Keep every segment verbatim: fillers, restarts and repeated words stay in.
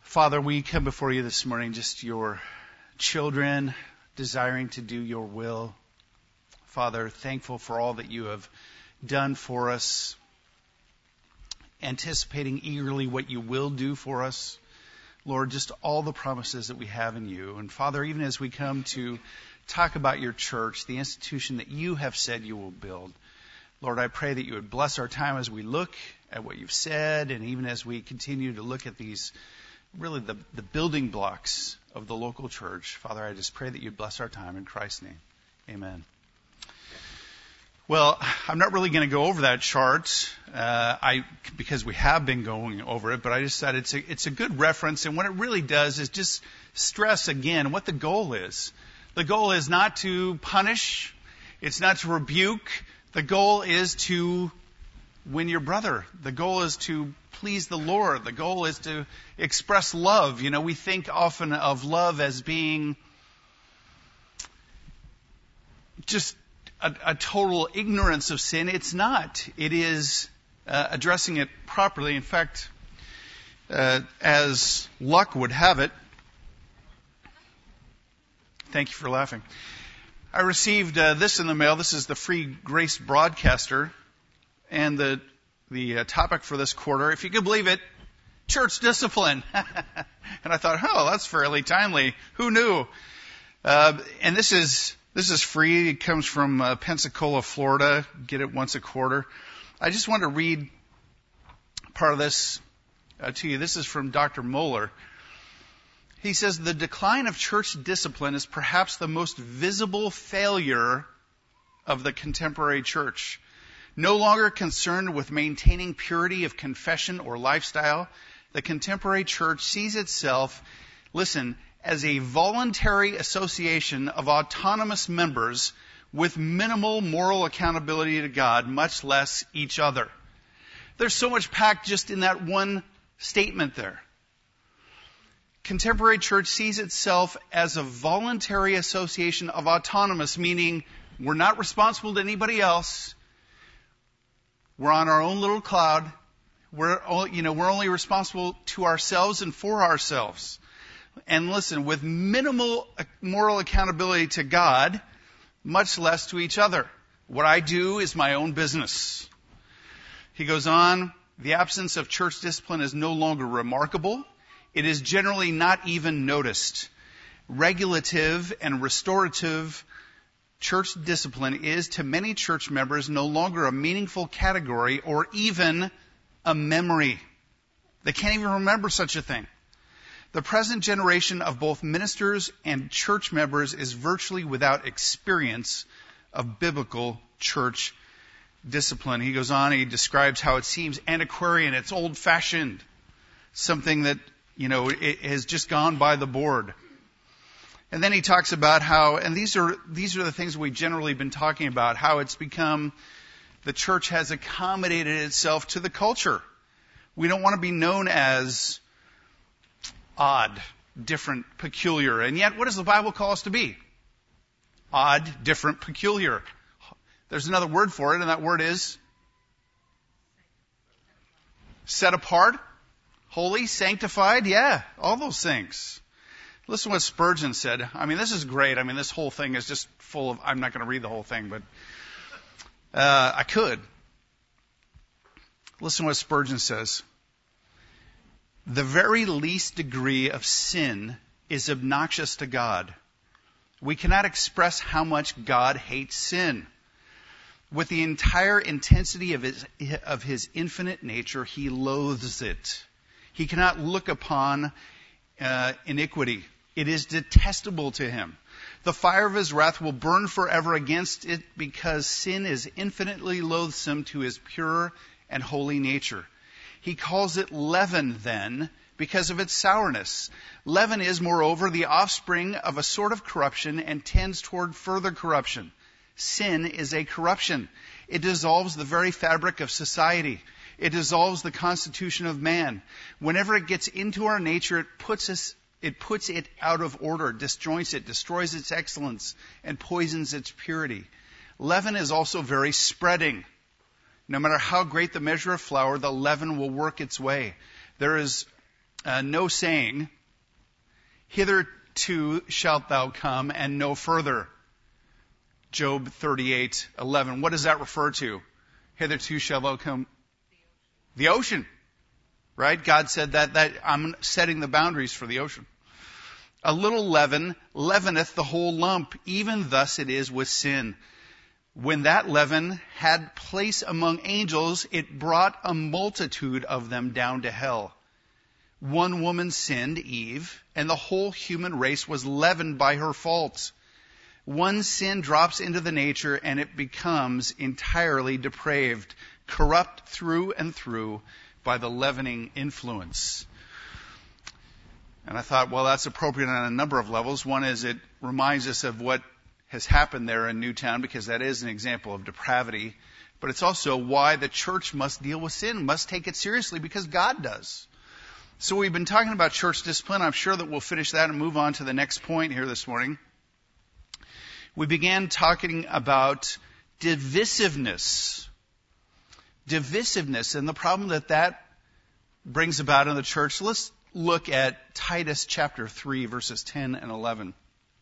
Father, we come before you this morning, just your children desiring to do your will. Father, thankful for all that you have done for us, anticipating eagerly what you will do for us. Lord, just all the promises that we have in you. And Father, even as we come to talk about your church, the institution that you have said you will build, Lord, I pray that you would bless our time as we look at what you've said, and even as we continue to look at these, really the, the building blocks of the local church. Father, I just pray that you'd bless our time in Christ's name. Amen. Well, I'm not really going to go over that chart, uh, I because we have been going over it, but I just thought it's a, it's a good reference, and what it really does is just stress again what the goal is. The goal is not to punish, it's not to rebuke, the goal is to win your brother. The goal is to please the Lord. The goal is to express love. You know, we think often of love as being just a, a total ignorance of sin. It's not. It is uh, addressing it properly. In fact, uh, as luck would have it, thank you for laughing, I received uh, this in the mail. This is the Free Grace Broadcaster. And the the uh, topic for this quarter, if you could believe it, church discipline. And I thought, oh, that's fairly timely. Who knew? Uh, and this is this is free. It comes from uh, Pensacola, Florida. Get it once a quarter. I just want to read part of this uh, to you. This is from Doctor Moeller. He says, the decline of church discipline is perhaps the most visible failure of the contemporary church. No longer concerned with maintaining purity of confession or lifestyle, the contemporary church sees itself, listen, as a voluntary association of autonomous members with minimal moral accountability to God, much less each other. There's so much packed just in that one statement there. Contemporary church sees itself as a voluntary association of autonomous, meaning we're not responsible to anybody else. We're on our own little cloud. We're, you know, we're only responsible to ourselves and for ourselves. And listen, with minimal moral accountability to God, much less to each other. What I do is my own business. He goes on, the absence of church discipline is no longer remarkable. It is generally not even noticed. Regulative and restorative church discipline is, to many church members, no longer a meaningful category or even a memory. They can't even remember such a thing. The present generation of both ministers and church members is virtually without experience of biblical church discipline. He goes on, he describes how it seems antiquarian, it's old-fashioned, something that, you know, it has just gone by the board. And then he talks about how, and these are these are the things we've generally been talking about, how it's become, the church has accommodated itself to the culture. We don't want to be known as odd, different, peculiar. And yet, what does the Bible call us to be? Odd, different, peculiar. There's another word for it, and that word is set apart, holy, sanctified. Yeah, all those things. Listen to what Spurgeon said. I mean, this is great. I mean, this whole thing is just full of, I'm not going to read the whole thing, but uh, I could. Listen to what Spurgeon says. The very least degree of sin is obnoxious to God. We cannot express how much God hates sin. With the entire intensity of his, of his infinite nature, he loathes it. He cannot look upon uh, iniquity. It is detestable to him. The fire of his wrath will burn forever against it because sin is infinitely loathsome to his pure and holy nature. He calls it leaven then because of its sourness. Leaven is, moreover, the offspring of a sort of corruption and tends toward further corruption. Sin is a corruption. It dissolves the very fabric of society. It dissolves the constitution of man. Whenever it gets into our nature, it puts us It puts it out of order, disjoints it, destroys its excellence, and poisons its purity. Leaven is also very spreading. No matter how great the measure of flour, the leaven will work its way. There is uh, no saying, hitherto shalt thou come and no further. Job thirty-eight eleven. What does that refer to? Hitherto shalt thou come. The ocean. Right? God said that, that I'm setting the boundaries for the ocean. A little leaven leaveneth the whole lump. Even thus it is with sin. When that leaven had place among angels, it brought a multitude of them down to hell. One woman sinned, Eve, and the whole human race was leavened by her faults. One sin drops into the nature and it becomes entirely depraved, corrupt through and through by the leavening influence. And I thought, well, that's appropriate on a number of levels. One is it reminds us of what has happened there in Newtown, because that is an example of depravity. But it's also why the church must deal with sin, must take it seriously, because God does. So we've been talking about church discipline. I'm sure that we'll finish that and move on to the next point here this morning. We began talking about divisiveness. Divisiveness and the problem that that brings about in the church. Let's look at Titus chapter three, verses ten and eleven.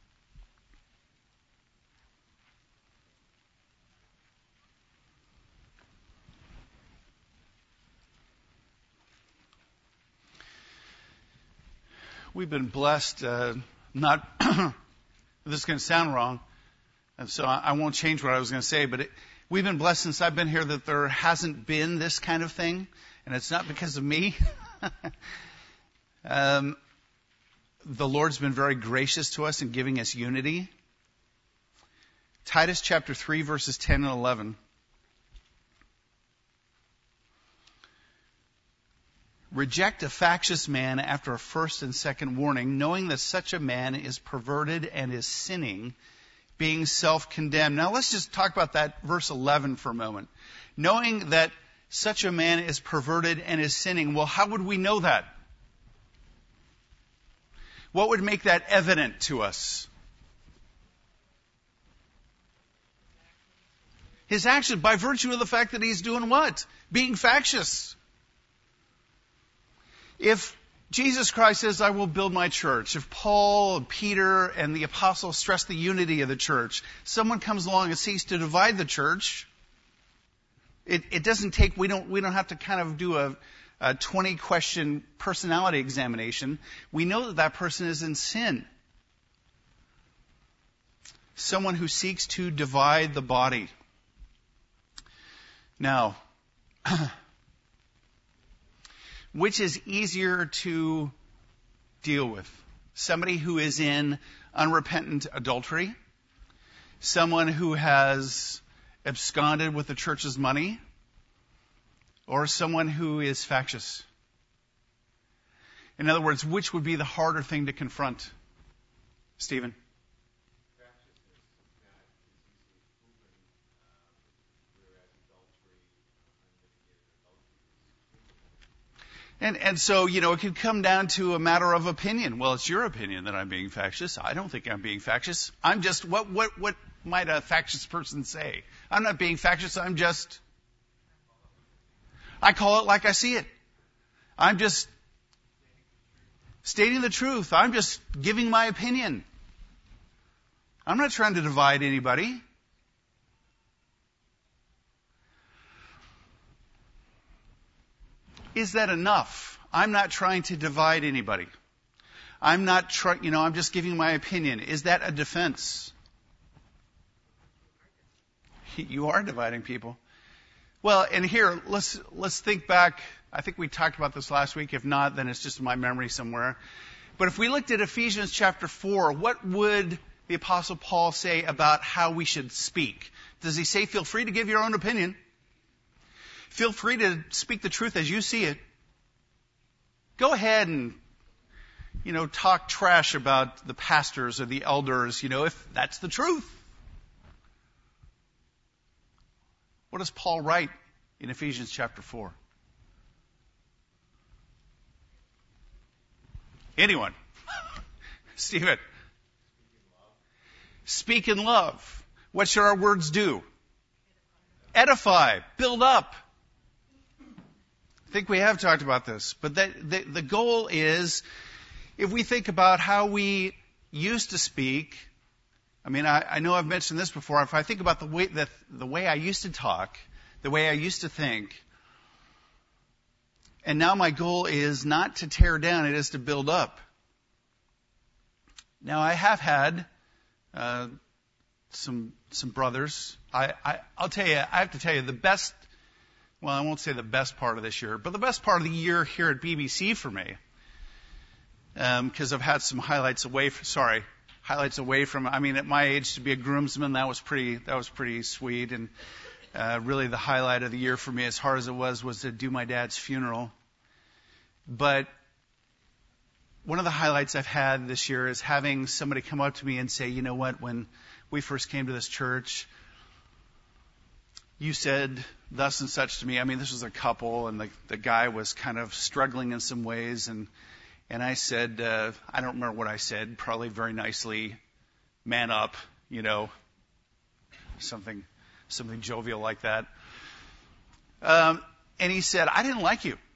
We've been blessed, uh, not, this is going to sound wrong, and so I won't change what I was going to say, but it, we've been blessed since I've been here that there hasn't been this kind of thing, and it's not because of me. um, the Lord's been very gracious to us in giving us unity. Titus chapter three, verses ten and eleven. Reject a factious man after a first and second warning, knowing that such a man is perverted and is sinning, being self-condemned. Now let's just talk about that verse eleven for a moment. Knowing that such a man is perverted and is sinning. Well, how would we know that? What would make that evident to us? His action, by virtue of the fact that he's doing what? Being factious. If Jesus Christ says, I will build my church, if Paul and Peter and the apostles stress the unity of the church, someone comes along and seeks to divide the church, it, it doesn't take, we don't, we don't have to kind of do a, a twenty question personality examination. We know that that person is in sin. Someone who seeks to divide the body. Now, which is easier to deal with? Somebody who is in unrepentant adultery? Someone who has absconded with the church's money? Or someone who is factious? In other words, which would be the harder thing to confront? Stephen? And, and so, you know, it could come down to a matter of opinion. Well, it's your opinion that I'm being factious. I don't think I'm being factious. I'm just, what, what, what might a factious person say? I'm not being factious. I'm just, I call it like I see it. I'm just stating the truth. I'm just giving my opinion. I'm not trying to divide anybody. Is that enough? I'm not trying to divide anybody. I'm not trying, you know, I'm just giving my opinion. Is that a defense? You are dividing people. Well, and here, let's, let's think back. I think we talked about this last week. If not, then it's just in my memory somewhere. But if we looked at Ephesians chapter four, what would the Apostle Paul say about how we should speak? Does he say, feel free to give your own opinion? Feel free to speak the truth as you see it. Go ahead and, you know, talk trash about the pastors or the elders, you know, if that's the truth. What does Paul write in Ephesians chapter four? Anyone? Stephen? Speak in love. What should our words do? Edify. Build up. I think we have talked about this, but that, the, the goal is, if we think about how we used to speak, I mean, I, I know I've mentioned this before. If I think about the way the, the way I used to talk, the way I used to think, and now my goal is not to tear down, it is to build up. Now, I have had uh, some some brothers. I, I I'll tell you, I have to tell you, the best. Well, I won't say the best part of this year, but the best part of the year here at B B C for me, because um, I've had some highlights away. From, sorry, highlights away from. I mean, at my age, to be a groomsman, that was pretty. That was pretty sweet, and uh, really the highlight of the year for me, as hard as it was, was to do my dad's funeral. But one of the highlights I've had this year is having somebody come up to me and say, you know what, when we first came to this church, you said thus and such to me. I mean, this was a couple, and the, the guy was kind of struggling in some ways. And, and I said, uh, I don't remember what I said, probably very nicely, man up, you know, something, something jovial like that. Um, and he said, I didn't like you.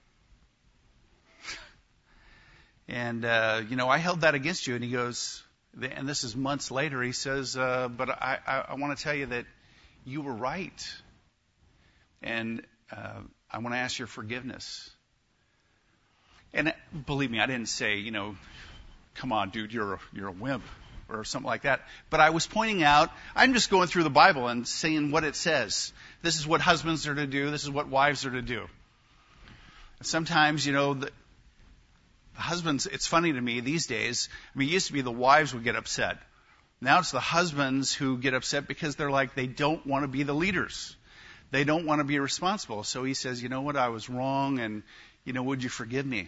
And, uh, you know, I held that against you. And he goes, and this is months later, he says, uh, but I, I, I want to tell you that you were right. And uh, I want to ask your forgiveness. And believe me, I didn't say, you know, come on, dude, you're a, you're a wimp or something like that. But I was pointing out, I'm just going through the Bible and saying what it says. This is what husbands are to do. This is what wives are to do. And sometimes, you know, the, the husbands, it's funny to me these days. I mean, it used to be the wives would get upset. Now it's the husbands who get upset because they're like, they don't want to be the leaders. They don't want to be responsible. So he says, you know what, I was wrong, and, you know, would you forgive me?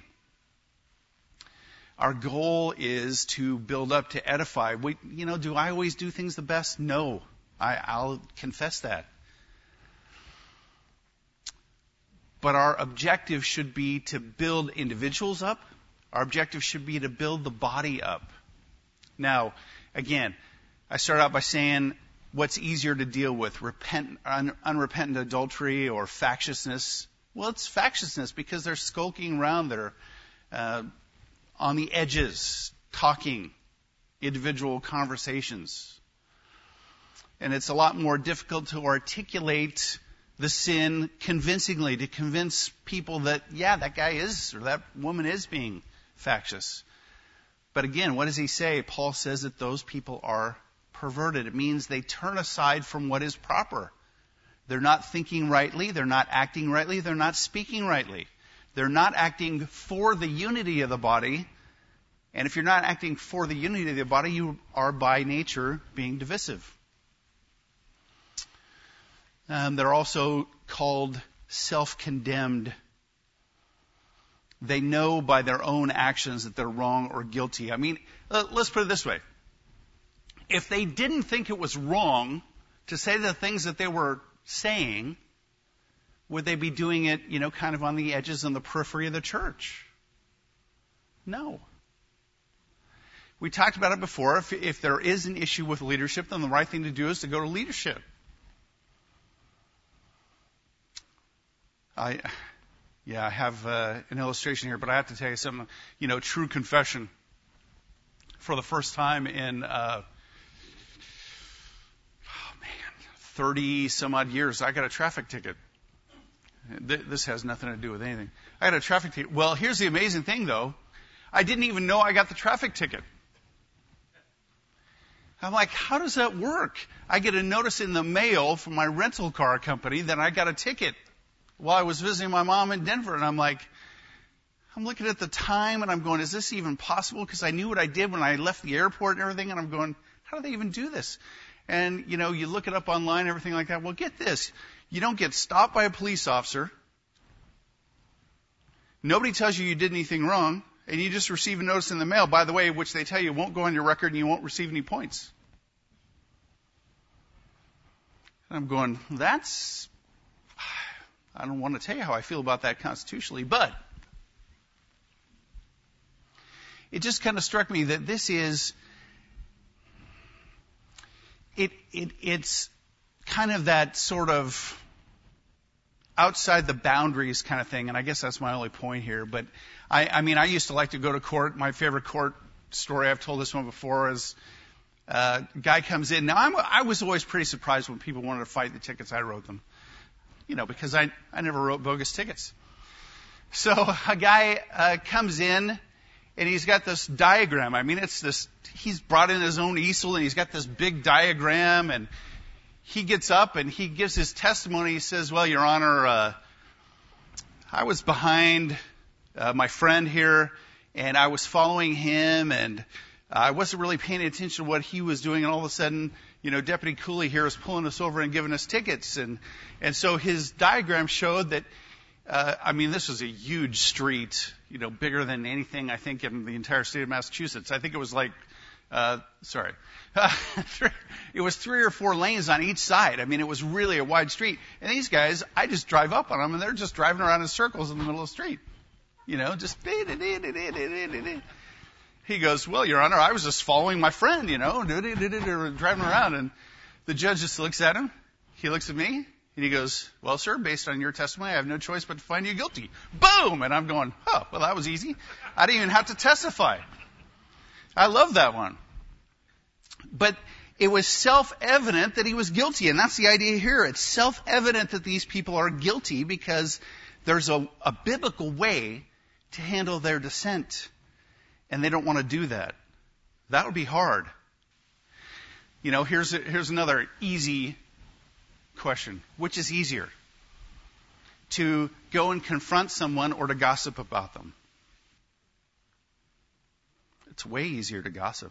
Our goal is to build up, to edify. We, you know, do I always do things the best? No. I, I'll confess that. But our objective should be to build individuals up. Our objective should be to build the body up. Now, again, I start out by saying, what's easier to deal with, repent, un, unrepentant adultery or factiousness? Well, it's factiousness because they're skulking around. They're uh, on the edges, talking, individual conversations. And it's a lot more difficult to articulate the sin convincingly, to convince people that, yeah, that guy is, or that woman is being factious. But again, what does he say? Paul says that those people are perverted. It means they turn aside from what is proper. They're not thinking rightly. They're not acting rightly. They're not speaking rightly. They're not acting for the unity of the body. And if you're not acting for the unity of the body, you are by nature being divisive. Um, they're also called self-condemned. They know by their own actions that they're wrong or guilty. I mean, let's put it this way. If they didn't think it was wrong to say the things that they were saying, would they be doing it, you know, kind of on the edges, on the periphery of the church? No. We talked about it before. If, if there is an issue with leadership, then the right thing to do is to go to leadership. I, yeah, I have uh, an illustration here, but I have to tell you something. You know, true confession. For the first time in, uh, oh man, thirty some odd years, I got a traffic ticket. This has nothing to do with anything. I got a traffic ticket. Well, here's the amazing thing, though. I didn't even know I got the traffic ticket. I'm like, how does that work? I get a notice in the mail from my rental car company that I got a ticket while I was visiting my mom in Denver. And I'm like, I'm looking at the time and I'm going, is this even possible? Because I knew what I did when I left the airport and everything. And I'm going, how do they even do this? And, you know, you look it up online and everything like that. Well, get this. You don't get stopped by a police officer. Nobody tells you you did anything wrong. And you just receive a notice in the mail, by the way, which they tell you won't go on your record and you won't receive any points. And I'm going, that's, I don't want to tell you how I feel about that constitutionally, but it just kind of struck me that this is, it, it, it's kind of that sort of outside the boundaries kind of thing, and I guess that's my only point here. But I, I mean, I used to like to go to court. My favorite court story, I've told this one before, is uh, a guy comes in. Now, I'm, I was always pretty surprised when people wanted to fight the tickets. I wrote them, you know, because I, I never wrote bogus tickets. So a guy uh, comes in, and he's got this diagram. I mean, it's this, he's brought in his own easel, and he's got this big diagram, and he gets up and he gives his testimony. He says, well, Your Honor, uh, I was behind uh, my friend here, and I was following him, and I wasn't really paying attention to what he was doing, and all of a sudden, you know, Deputy Cooley here is pulling us over and giving us tickets. And, and so his diagram showed that, uh, I mean, this was a huge street, you know, bigger than anything, I think, in the entire state of Massachusetts. I think it was like, Uh, sorry. It was three or four lanes on each side. I mean, it was really a wide street. And these guys, I just drive up on them, and they're just driving around in circles in the middle of the street. You know, just... He goes, well, Your Honor, I was just following my friend, you know, driving around. And the judge just looks at him. He looks at me, and he goes, well, sir, based on your testimony, I have no choice but to find you guilty. Boom! And I'm going, oh, well, that was easy. I didn't even have to testify. I love that one. But it was self-evident that he was guilty, and that's the idea here. It's self-evident that these people are guilty because there's a, a biblical way to handle their dissent, and they don't want to do that. That would be hard. You know, here's a, here's another easy question. Which is easier? To go and confront someone or to gossip about them? It's way easier to gossip.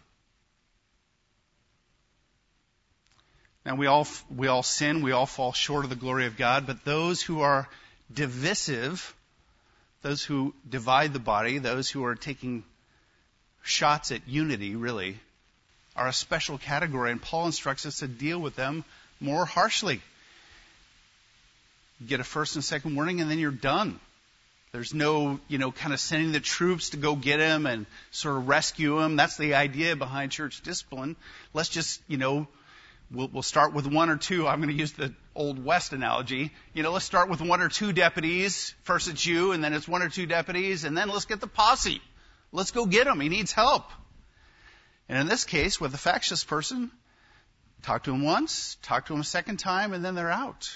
Now, we all we all sin, we all fall short of the glory of God, but those who are divisive, those who divide the body, those who are taking shots at unity, really, are a special category, and Paul instructs us to deal with them more harshly. Get a first and second warning, and then you're done. There's no, you know, kind of sending the troops to go get him and sort of rescue him. That's the idea behind church discipline. Let's just, you know, we'll, we'll start with one or two. I'm going to use the Old West analogy. You know, let's start with one or two deputies. First it's you, and then it's one or two deputies, and then let's get the posse. Let's go get him. He needs help. And in this case, with a factious person, talk to him once, talk to him a second time, and then they're out.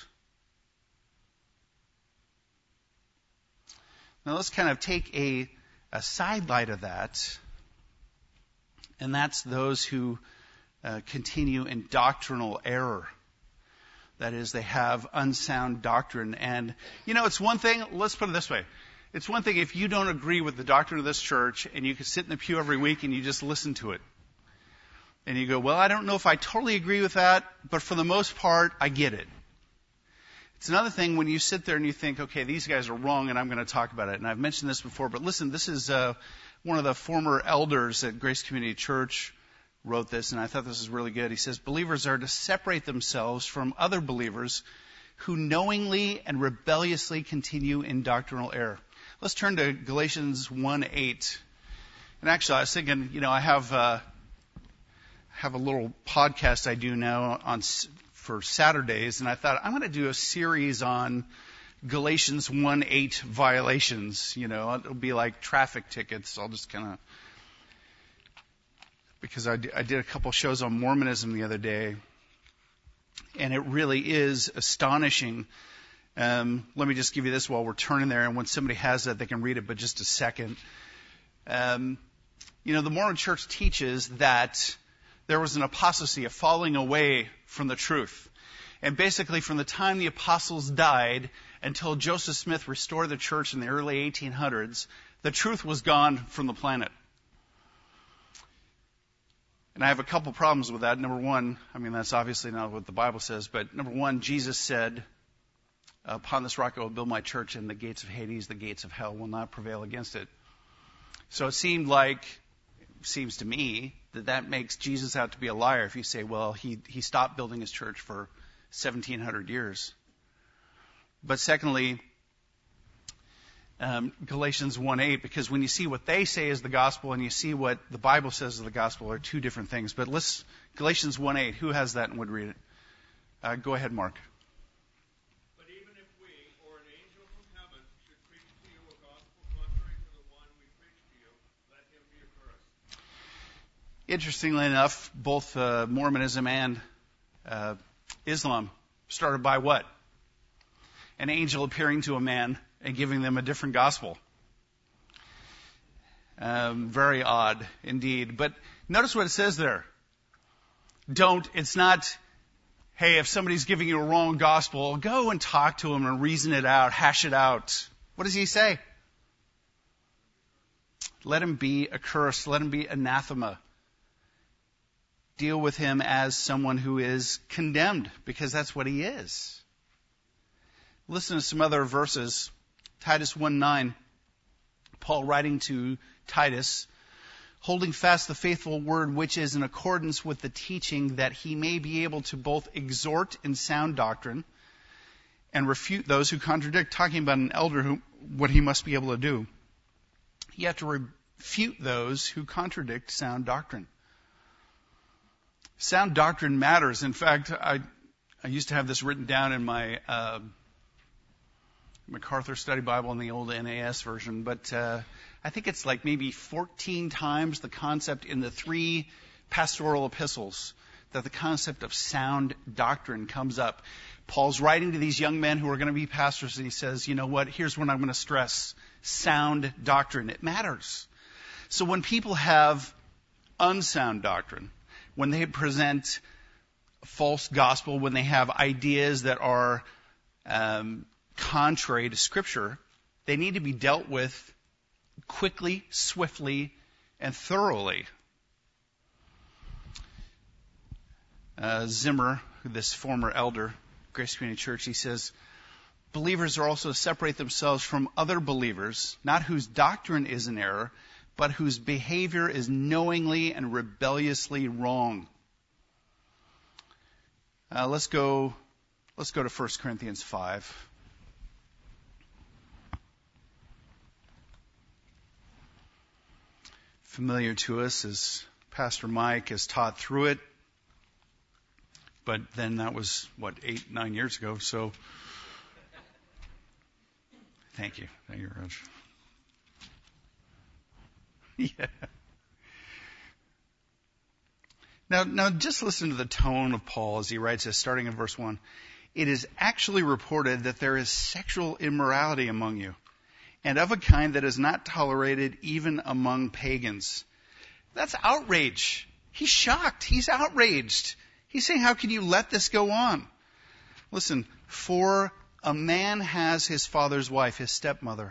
Now let's kind of take a, a sidelight of that, and that's those who uh, continue in doctrinal error. That is, they have unsound doctrine. And, you know, it's one thing, let's put it this way. It's one thing if you don't agree with the doctrine of this church and you can sit in the pew every week and you just listen to it. And you go, well, I don't know if I totally agree with that, but for the most part, I get it. It's another thing when you sit there and you think, okay, these guys are wrong and I'm going to talk about it. And I've mentioned this before, but listen, this is uh, one of the former elders at Grace Community Church wrote this, and I thought this was really good. He says, believers are to separate themselves from other believers who knowingly and rebelliously continue in doctrinal error. Let's turn to Galatians one eight. And actually, I was thinking, you know, I have uh, have a little podcast I do now on for Saturdays, and I thought I'm going to do a series on Galatians one eight violations. You know, it'll be like traffic tickets. I'll just kind of, because I, I did a couple shows on Mormonism the other day, and it really is astonishing. Um, let me just give you this while we're turning there, and when somebody has that, they can read it, but just a second. Um, you know, the Mormon Church teaches that there was an apostasy, a falling away from the truth. And basically from the time the apostles died until Joseph Smith restored the church in the early eighteen hundreds, the truth was gone from the planet. And I have a couple problems with that. Number one, I mean, that's obviously not what the Bible says, but number one, Jesus said, upon this rock I will build my church, and the gates of Hades, the gates of hell will not prevail against it. So it seemed like, seems to me, that that makes Jesus out to be a liar if you say, well, he, he stopped building his church for seventeen hundred years. But secondly, um, Galatians one eight, because when you see what they say is the gospel and you see what the Bible says is the gospel are two different things. But let's, Galatians one eight, who has that and would read it? Uh, go ahead, Mark. But even if we, or in Interestingly enough, both uh, Mormonism and uh, Islam started by what? An angel appearing to a man and giving them a different gospel. Um, very odd indeed. But notice what it says there. Don't, it's not, hey, if somebody's giving you a wrong gospel, go and talk to them and reason it out, hash it out. What does he say? Let him be accursed. Let him be anathema. Deal with him as someone who is condemned, because that's what he is. Listen to some other verses. Titus one nine. Paul writing to Titus, holding fast the faithful word which is in accordance with the teaching, that he may be able to both exhort in sound doctrine and refute those who contradict, talking about an elder, who what he must be able to do. You have to refute those who contradict sound doctrine. Sound doctrine matters. In fact, I I used to have this written down in my uh, MacArthur Study Bible in the old N A S version, but uh, I think it's like maybe fourteen times the concept in the three pastoral epistles that the concept of sound doctrine comes up. Paul's writing to these young men who are going to be pastors, and he says, you know what, here's what I'm going to stress. Sound doctrine. It matters. So when people have unsound doctrine, when they present false gospel, when they have ideas that are um, contrary to Scripture, they need to be dealt with quickly, swiftly, and thoroughly. Uh, Zimmer, this former elder, Grace Community Church, he says, believers are also to separate themselves from other believers, not whose doctrine is in error, but whose behavior is knowingly and rebelliously wrong. Uh, let's go. Let's go to First Corinthians five. Familiar to us as Pastor Mike has taught through it, but then that was what eight, nine years ago. So, thank you, thank you, Raj. Yeah. Now, now, just listen to the tone of Paul as he writes this, starting in verse one. It is actually reported that there is sexual immorality among you, and of a kind that is not tolerated even among pagans. That's outrage. He's shocked. He's outraged. He's saying, how can you let this go on? Listen, for a man has his father's wife, his stepmother,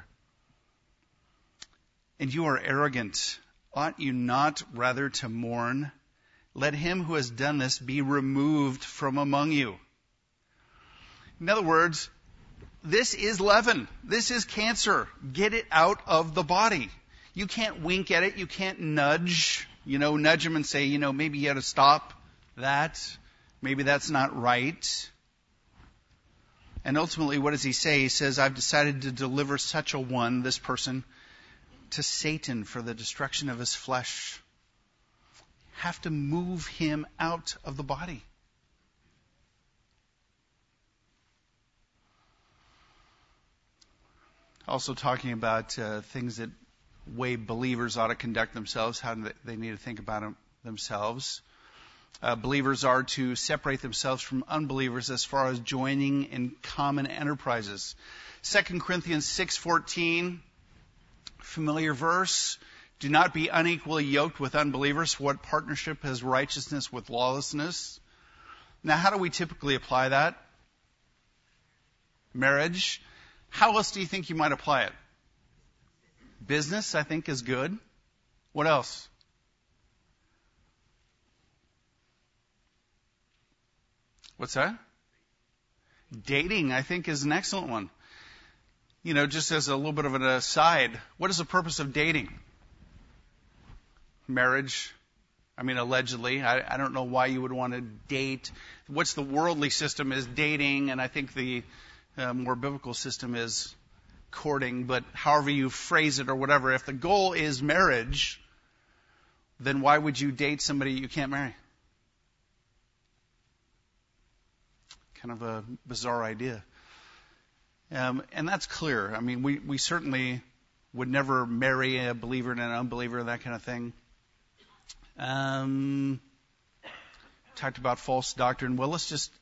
and you are arrogant. Ought you not rather to mourn? Let him who has done this be removed from among you. In other words, this is leaven. This is cancer. Get it out of the body. You can't wink at it. You can't nudge, you know, nudge him and say, you know, maybe you ought to stop that. Maybe that's not right. And ultimately, what does he say? He says, I've decided to deliver such a one, this person, to Satan for the destruction of his flesh. Have to move him out of the body. Also talking about uh, things that way believers ought to conduct themselves, how they need to think about them, themselves. Uh, believers are to separate themselves from unbelievers as far as joining in common enterprises. Second Corinthians six fourteen, familiar verse. Do not be unequally yoked with unbelievers. What partnership has righteousness with lawlessness? Now, how do we typically apply that? Marriage. How else do you think you might apply it? Business, I think, is good. What else? What's that? Dating, I think, is an excellent one. You know, just as a little bit of an aside, what is the purpose of dating? Marriage. I mean, allegedly. I, I don't know why you would want to date. What's the worldly system is dating, and I think the uh, more biblical system is courting, but however you phrase it or whatever, if the goal is marriage, then why would you date somebody you can't marry? Kind of a bizarre idea. Um, and that's clear. I mean, we, we certainly would never marry a believer and an unbeliever, that kind of thing. Um, talked about false doctrine. Well, let's just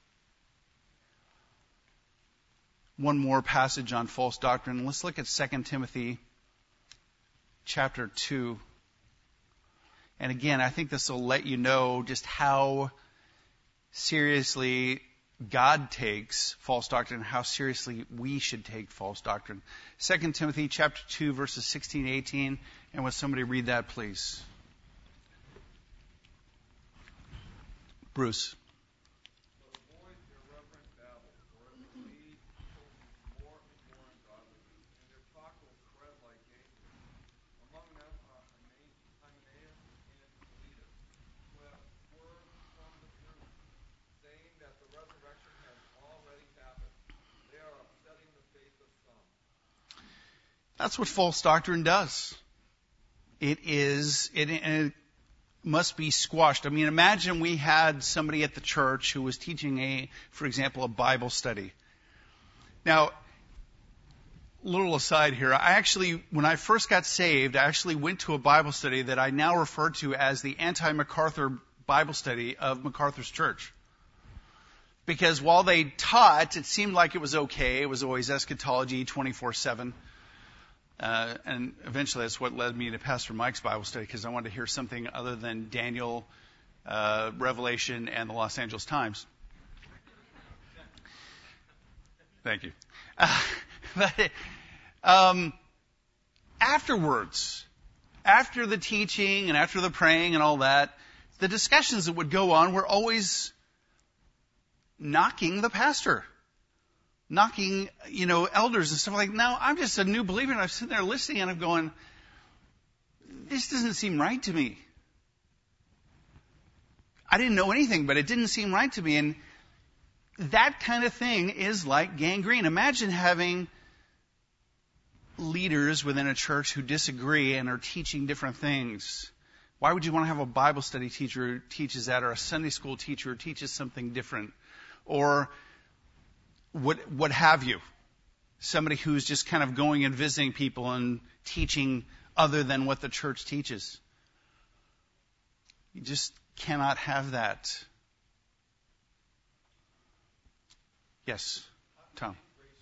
one more passage on false doctrine. Let's look at Second Timothy chapter two. And again, I think this will let you know just how seriously God takes false doctrine and how seriously we should take false doctrine. Second Timothy chapter two, verses sixteen to eighteen. And would somebody read that, please? Bruce. That's what false doctrine does. It is, it, it must be squashed. I mean, imagine we had somebody at the church who was teaching a, for example, a Bible study. Now, little aside here, I actually, when I first got saved, I actually went to a Bible study that I now refer to as the anti-MacArthur Bible study of MacArthur's church. Because while they taught, it seemed like it was okay. It was always eschatology twenty-four seven. Uh, and eventually that's what led me to Pastor Mike's Bible study, because I wanted to hear something other than Daniel, uh, Revelation, and the Los Angeles Times. Thank you. Uh, but um, afterwards, after the teaching and after the praying and all that, the discussions that would go on were always knocking the pastor. Knocking, you know, elders and stuff like that. Now, I'm just a new believer, and I'm sitting there listening, and I'm going, this doesn't seem right to me. I didn't know anything, but it didn't seem right to me. And that kind of thing is like gangrene. Imagine having leaders within a church who disagree and are teaching different things. Why would you want to have a Bible study teacher who teaches that, or a Sunday school teacher who teaches something different? Or What, what have you? Somebody who's just kind of going and visiting people and teaching other than what the church teaches. You just cannot have that. Yes, Tom.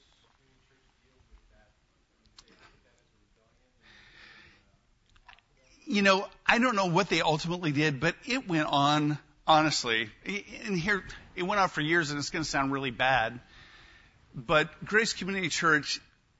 You know, I don't know what they ultimately did, but it went on, honestly. And here, it went on for years, and it's going to sound really bad. But Grace Community Church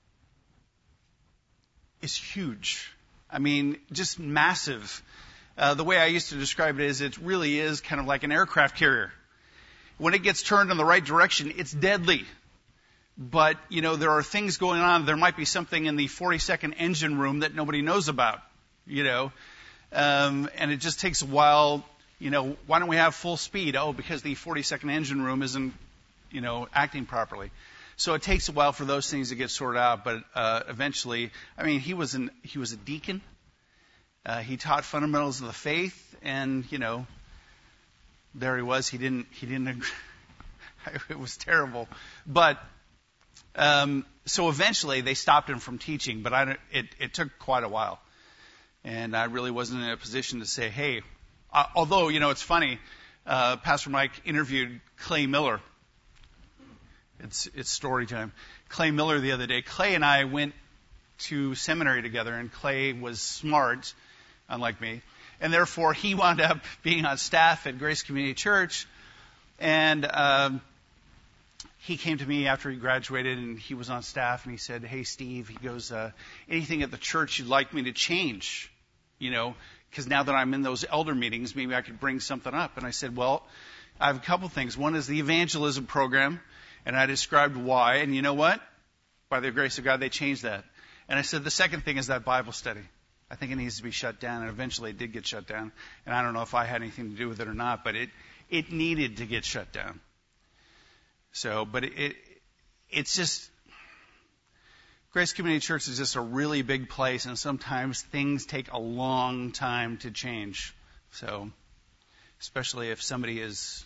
is huge. I mean, just massive. Uh, the way I used to describe it is it really is kind of like an aircraft carrier. When it gets turned in the right direction, it's deadly. But, you know, there are things going on. There might be something in the forty-second engine room that nobody knows about, you know. Um, and it just takes a while. You know, why don't we have full speed? Oh, because the forty-second engine room isn't, you know, acting properly. So it takes a while for those things to get sorted out, but uh, eventually, I mean, he was an he was a deacon. Uh, he taught fundamentals of the faith, and you know, there he was. He didn't he didn't agree. It was terrible, but um, so eventually they stopped him from teaching. But I it it took quite a while, and I really wasn't in a position to say, hey. Uh, although you know, it's funny. Uh, Pastor Mike interviewed Clay Miller. It's it's story time. Clay Miller the other day. Clay and I went to seminary together, and Clay was smart, unlike me, and therefore he wound up being on staff at Grace Community Church. And um, he came to me after he graduated, and he was on staff, and he said, "Hey, Steve," he goes, uh, "anything at the church you'd like me to change? You know, because now that I'm in those elder meetings, maybe I could bring something up." And I said, "Well, I have a couple things. One is the evangelism program." And I described why, and you know what? By the grace of God, they changed that. And I said, the second thing is that Bible study. I think it needs to be shut down, and eventually it did get shut down. And I don't know if I had anything to do with it or not, but it, it needed to get shut down. So, but it, it it's just, Grace Community Church is just a really big place, and sometimes things take a long time to change. So, especially if somebody is...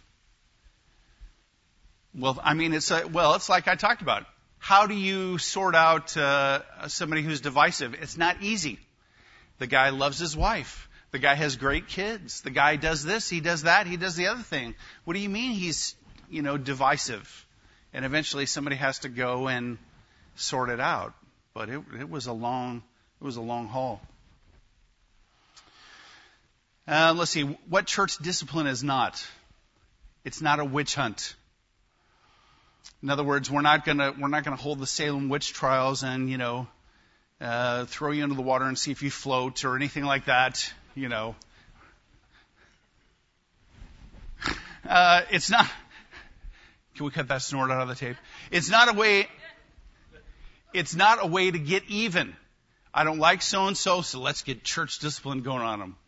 Well, I mean, it's a, well, it's like I talked about. How do you sort out uh, somebody who's divisive? It's not easy. The guy loves his wife. The The guy has great kids. The guy does this, he does that, he does the other thing. What do you mean he's, you know, divisive? And eventually somebody has to go and sort it out. But it, it was a long, it was a long haul. Uh, let's see, what church discipline is not? It's not a witch hunt. In other words, we're not gonna we're not gonna hold the Salem witch trials and you know uh, throw you into the water and see if you float or anything like that. You know, uh, it's not. Can we cut that snort out of the tape? It's not a way. It's not a way to get even. I don't like so and so, so let's get church discipline going on them.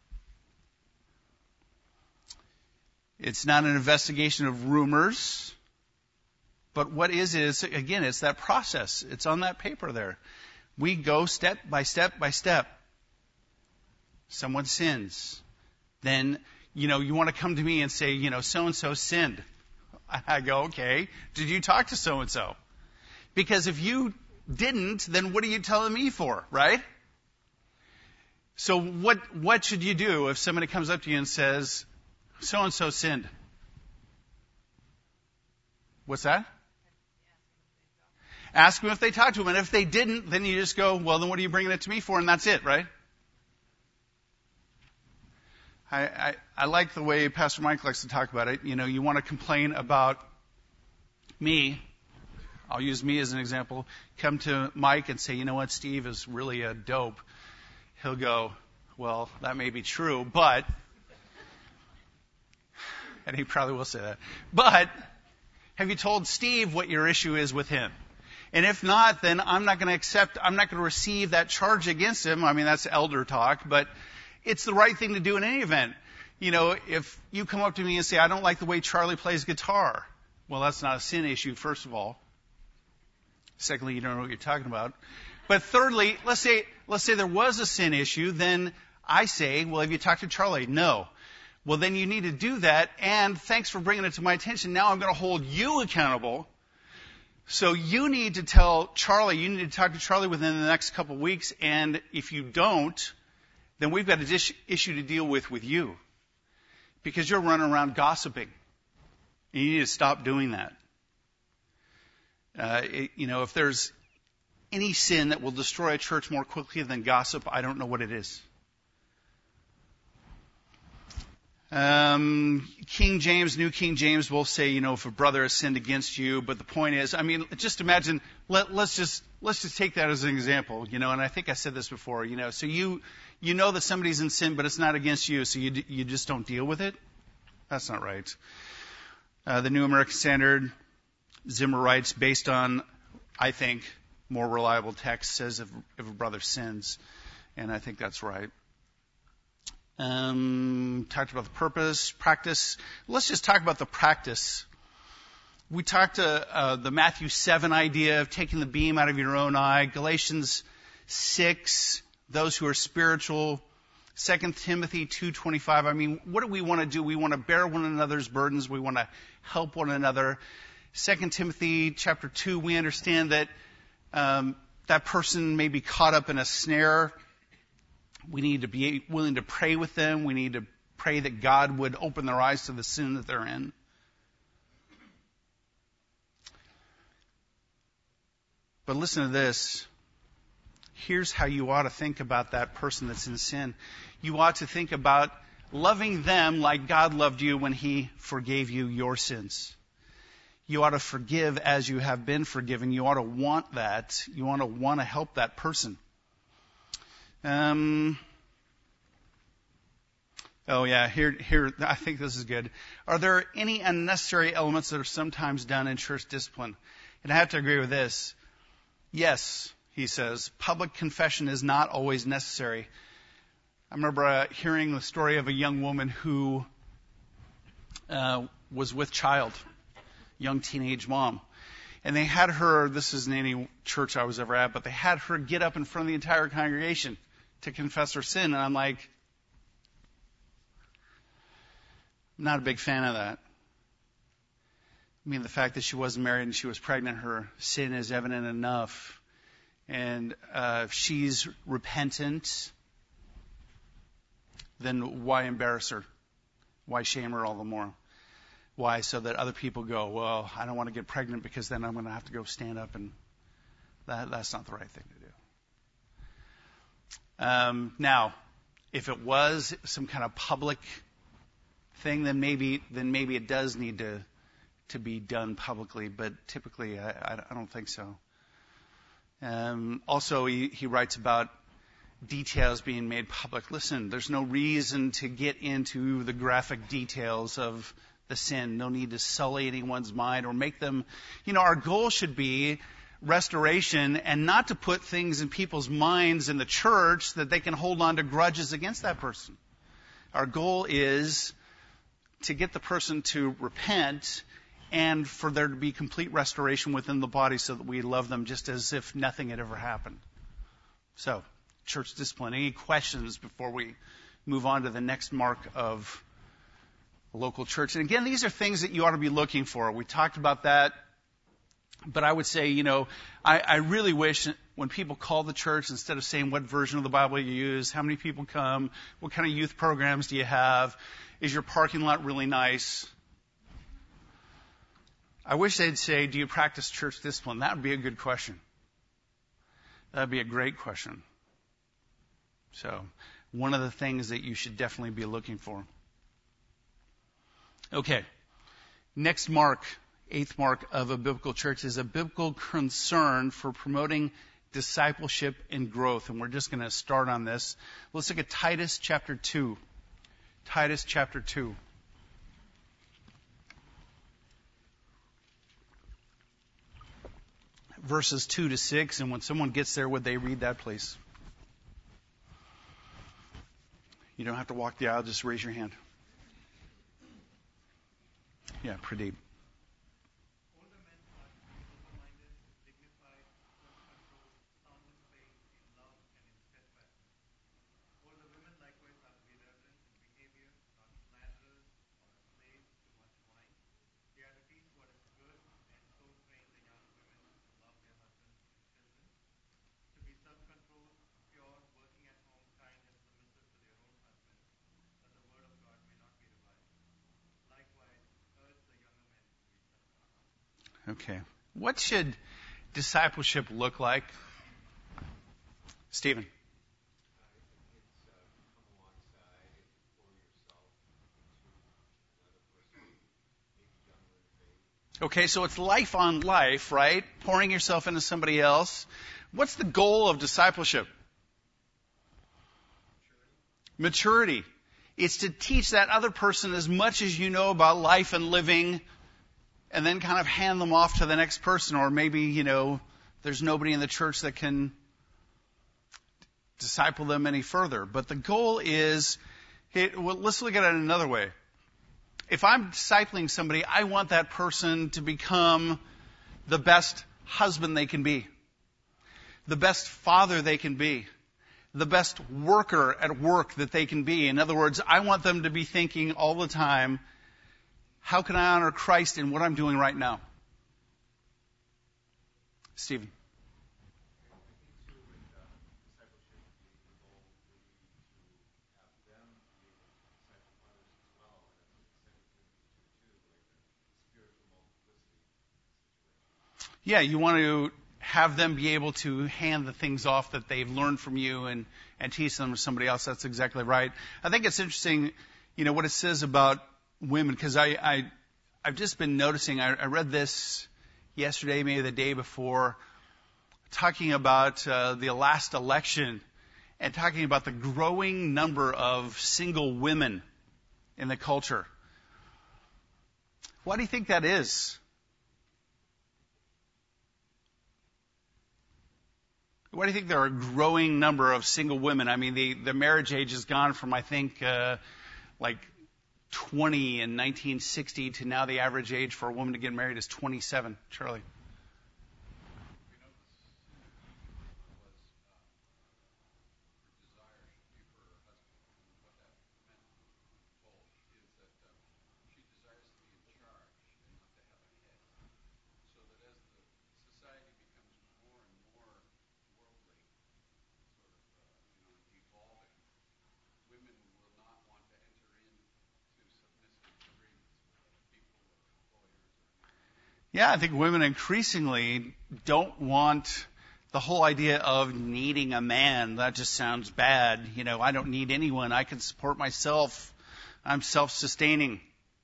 It's not an investigation of rumors. But what is it? Is, again, it's that process. It's on that paper there. We go step by step by step. Someone sins. Then, you know, you want to come to me and say, you know, so-and-so sinned. I go, okay, did you talk to so-and-so? Because if you didn't, then what are you telling me for, right? So what what should you do if somebody comes up to you and says, so-and-so sinned? What's that? Ask them if they talked to him. And if they didn't, then you just go, well, then what are you bringing it to me for? And that's it, right? I, I, I like the way Pastor Mike likes to talk about it. You know, you want to complain about me. I'll use me as an example. Come to Mike and say, you know what, Steve is really a dope. He'll go, well, that may be true, but, and he probably will say that, but have you told Steve what your issue is with him? And if not, then I'm not going to accept, I'm not going to receive that charge against him. I mean, that's elder talk, but it's the right thing to do in any event. You know, if you come up to me and say, I don't like the way Charlie plays guitar, well, that's not a sin issue, first of all. Secondly, you don't know what you're talking about. But thirdly, let's say, let's say there was a sin issue, then I say, well, have you talked to Charlie? No. Well, then you need to do that, and thanks for bringing it to my attention. Now I'm going to hold you accountable. So you need to tell Charlie, you need to talk to Charlie within the next couple of weeks, and if you don't, then we've got an issue to deal with with you. Because you're running around gossiping. And you need to stop doing that. Uh, it, you know, if there's any sin that will destroy a church more quickly than gossip, I don't know what it is. Um, King James, New King James will say, you know, if a brother has sinned against you, but the point is, I mean, just imagine, let, let's just, let's just take that as an example, you know, and I think I said this before, you know, so you, you know that somebody's in sin, but it's not against you, so you, you just don't deal with it? That's not right. Uh, the New American Standard, Zimmer writes, based on, I think, more reliable text, says if, if a brother sins, and I think that's right. Um, talked about the purpose, practice. Let's just talk about the practice. We talked to uh, the Matthew seven idea of taking the beam out of your own eye. Galatians six, those who are spiritual. Second Timothy two twenty-five. I mean, what do we want to do? We want to bear one another's burdens. We want to help one another. Second Timothy chapter two, we understand that um, that person may be caught up in a snare. We need to be willing to pray with them. We need to pray that God would open their eyes to the sin that they're in. But listen to this. Here's how you ought to think about that person that's in sin. You ought to think about loving them like God loved you when He forgave you your sins. You ought to forgive as you have been forgiven. You ought to want that. You ought to want to help that person. Um, oh yeah, here, here, I think this is good. Are there any unnecessary elements that are sometimes done in church discipline? And I have to agree with this. Yes, he says, public confession is not always necessary. I remember uh, hearing the story of a young woman who uh, was with child, young teenage mom. And they had her, this isn't any church I was ever at, but they had her get up in front of the entire congregation to confess her sin. And I'm like, I'm not a big fan of that. I mean, the fact that she wasn't married and she was pregnant, her sin is evident enough. And uh, if she's repentant, then why embarrass her? Why shame her all the more? Why? So that other people go, well, I don't want to get pregnant because then I'm going to have to go stand up, and that, that's not the right thing to do. Um, now, if it was some kind of public thing, then maybe then maybe it does need to to be done publicly. But typically, I, I, I don't think so. Um, also, he, he writes about details being made public. Listen, there's no reason to get into the graphic details of the sin. No need to sully anyone's mind or make them, you know, our goal should be restoration and not to put things in people's minds in the church that they can hold on to grudges against that person. Our goal is to get the person to repent and for there to be complete restoration within the body so that we love them just as if nothing had ever happened. So, church discipline. Any questions before we move on to the next mark of a local church? And again, these are things that you ought to be looking for. We talked about that. But I would say, you know, I, I really wish when people call the church, instead of saying what version of the Bible you use, how many people come, what kind of youth programs do you have, is your parking lot really nice? I wish they'd say, do you practice church discipline? That would be a good question. That would be a great question. So, one of the things that you should definitely be looking for. Okay, next mark. Eighth mark of a biblical church is a biblical concern for promoting discipleship and growth. And we're just going to start on this. Let's look at Titus chapter two. Titus chapter two. Verses two to six. And when someone gets there, would they read that, please? You don't have to walk the aisle, just raise your hand. Yeah, Pradeep. Okay. What should discipleship look like? Stephen. Okay, so it's life on life, right? Pouring yourself into somebody else. What's the goal of discipleship? Maturity. Maturity. It's to teach that other person as much as you know about life and living, and then kind of hand them off to the next person. Or maybe, you know, there's nobody in the church that can disciple them any further. But the goal is, hey, well, let's look at it another way. If I'm discipling somebody, I want that person to become the best husband they can be, the best father they can be, the best worker at work that they can be. In other words, I want them to be thinking all the time, how can I honor Christ in what I'm doing right now? Stephen. Yeah, you want to have them be able to hand the things off that they've learned from you and, and teach them to somebody else. That's exactly right. I think it's interesting, you know, what it says about women, because I, I, I've just been noticing, I, I read this yesterday, maybe the day before, talking about uh, the last election and talking about the growing number of single women in the culture. Why do you think that is? Why do you think there are a growing number of single women? I mean, the, the marriage age has gone from, I think, uh, like twenty in nineteen sixty to now the average age for a woman to get married is twenty-seven. Charlie. Yeah, I think women increasingly don't want the whole idea of needing a man. That just sounds bad. You know, I don't need anyone. I can support myself. I'm self-sustaining.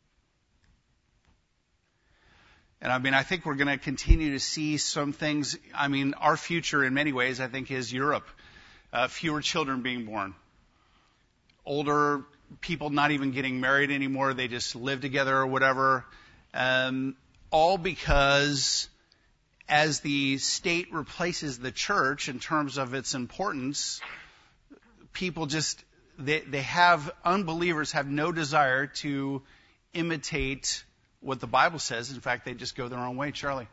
And I mean, I think we're going to continue to see some things. I mean, our future in many ways, I think, is Europe. Uh, fewer children being born. Older people not even getting married anymore. They just live together or whatever. Um, all because as the state replaces the church in terms of its importance, people just, they, they have, unbelievers have no desire to imitate what the Bible says. In fact, they just go their own way. Charlie.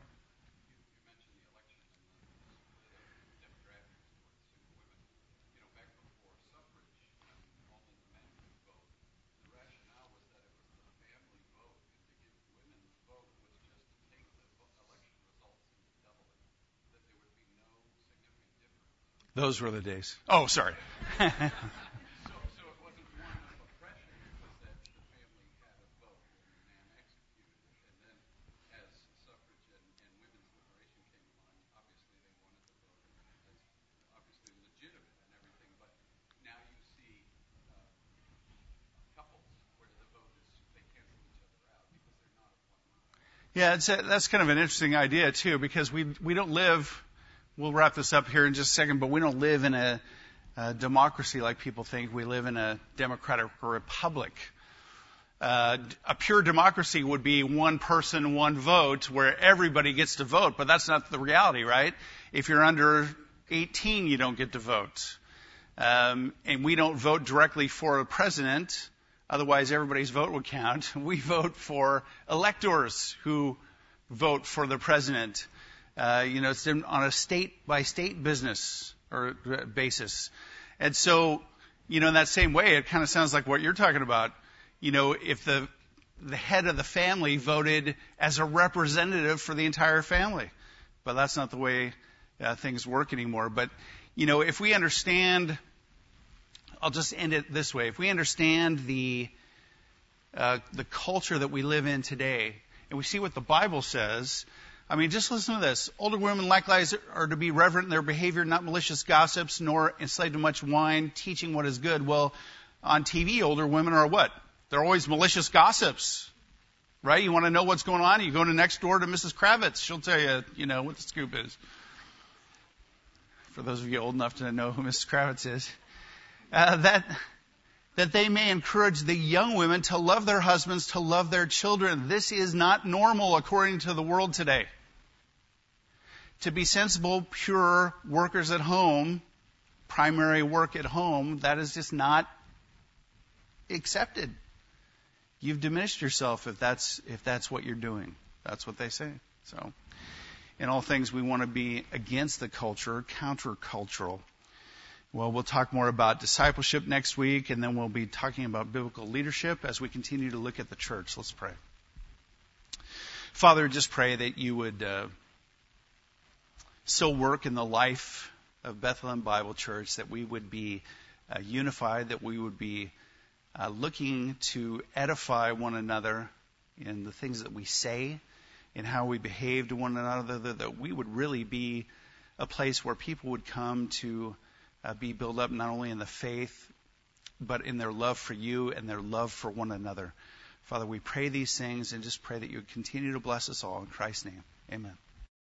Those were the days. Oh, sorry. Yeah, it's a, that's kind of an interesting idea, too, because we we don't live, we'll wrap this up here in just a second, but we don't live in a, a democracy like people think. We live in a democratic republic. Uh, a pure democracy would be one person, one vote, where everybody gets to vote, but that's not the reality, right? If you're under eighteen, you don't get to vote. Um, and we don't vote directly for a president. Otherwise, everybody's vote would count. We vote for electors who vote for the president. Uh, you know, it's on a state-by-state business or basis. And so, you know, in that same way, it kind of sounds like what you're talking about. You know, if the the head of the family voted as a representative for the entire family. But that's not the way uh, things work anymore. But, you know, if we understand... I'll just end it this way. If we understand the uh, the culture that we live in today, and we see what the Bible says, I mean, just listen to this. Older women likewise are to be reverent in their behavior, not malicious gossips, nor enslaved to much wine, teaching what is good. Well, on T V, older women are what? They're always malicious gossips, right? You want to know what's going on? You go to next door to Missus Kravitz. She'll tell you, you know, what the scoop is. For those of you old enough to know who Missus Kravitz is. Uh, that that they may encourage the young women to love their husbands, to love their children. This is not normal according to the world today. To be sensible, pure workers at home, primary work at home, that is just not accepted. You've diminished yourself if that's if that's what you're doing. That's what they say. So, in all things, we want to be against the culture, countercultural. Well, we'll talk more about discipleship next week, and then we'll be talking about biblical leadership as we continue to look at the church. Let's pray. Father, just pray that you would uh, so work in the life of Bethlehem Bible Church that we would be uh, unified, that we would be uh, looking to edify one another in the things that we say, in how we behave to one another, that, that we would really be a place where people would come to Uh, be built up not only in the faith, but in their love for you and their love for one another. Father, we pray these things and just pray that you would continue to bless us all in Christ's name. Amen.